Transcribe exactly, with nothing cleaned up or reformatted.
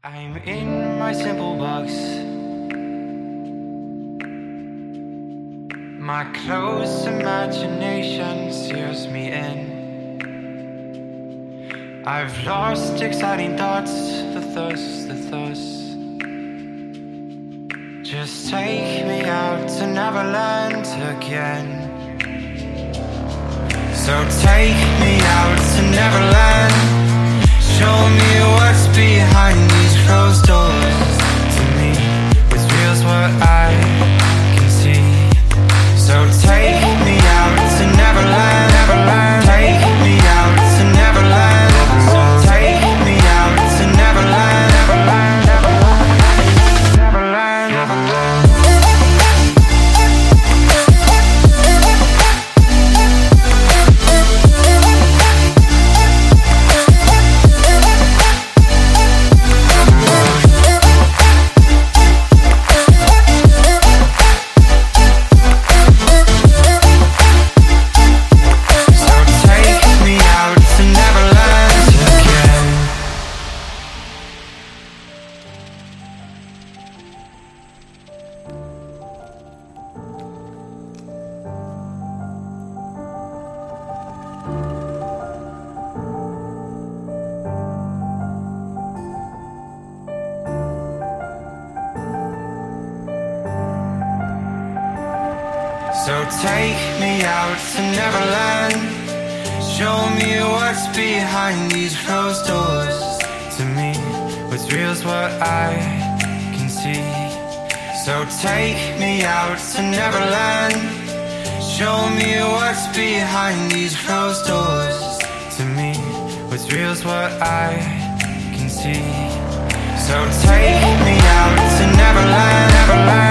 I'm in my simple box. My close imagination steers me in. I've lost exciting thoughts, the thirst, the thirst. Just take me out to Neverland again. So take me out to Neverland. Show me what's behind these closed doors. To me, what's real's what I can see. So take me out to Neverland, Neverland. Take me out to Neverland. So take me out to Neverland, Neverland, Neverland, Neverland, Neverland. So take me out to Neverland. Show me what's behind these closed doors. To me, what's real's what I can see. So take me out to Neverland. Show me what's behind these closed doors. To me, what's real's what I can see. So take me out to Neverland, Neverland.